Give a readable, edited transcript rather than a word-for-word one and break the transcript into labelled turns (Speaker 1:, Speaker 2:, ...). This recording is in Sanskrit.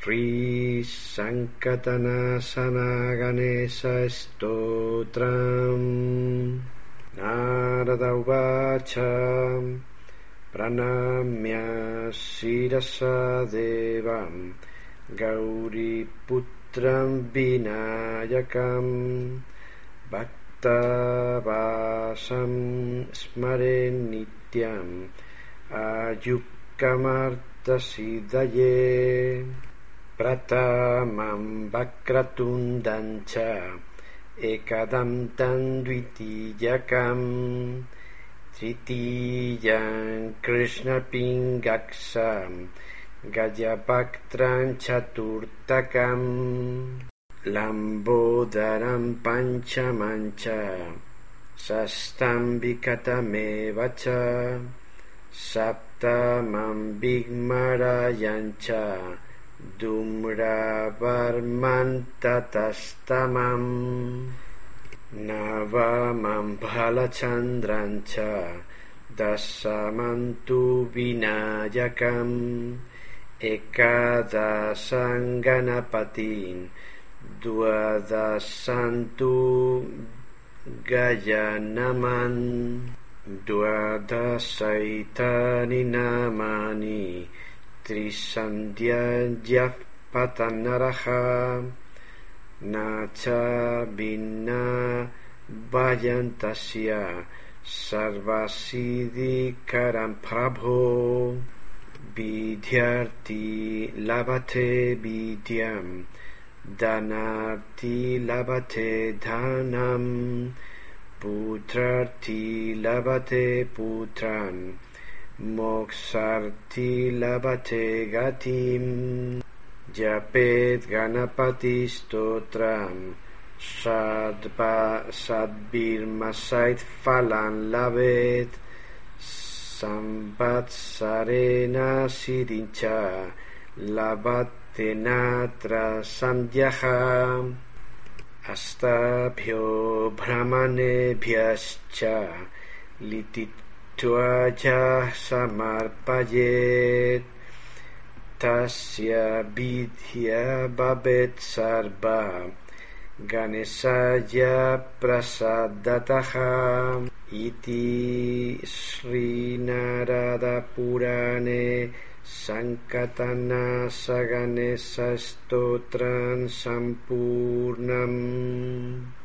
Speaker 1: Shri Sankatana Ganesha Stotram. Narada Uvacha Pranamya Shirasa Devam Gauri Putram Vinayakam Bhaktavasam Smare Nityam Ayukamarta Siddhaye Pratamam Vakratundancha Ekadam Tandvitiyakam Tritiyam Krishna Pingaksam Gajabhaktran Chaturtakam Lambodaram Panchamancha Sastambikatamevacha Saptamam Bigmarayancha Dumravarman Tatastamam Navamam Bhalachandrancha Dasamantu Vinayakam Ekadasanganapatin Dwadasantu Gayanaman Dwadasaitani namani Trisandhyajah patanaraha Nacha binna Vayantasya Sarvasiddhi karam prabho Vidyarthi labate vidyam Dhanarthi labate dhanam Putrarthi labate putran Moksarthi labate gatim Japet Ganapati Stotram Sadbirmasait Phalan Labet Samvatsarena Siddhincha Labatenatra Sandhyaha Astabhyo Brahmanebhyascha Lititvaja Samarpayet Tasya Vidya Babet Sarva Ganesaya Prasadataha Iti Sri Narada Purane Sankatana Saganesha Stotram Sampurnam.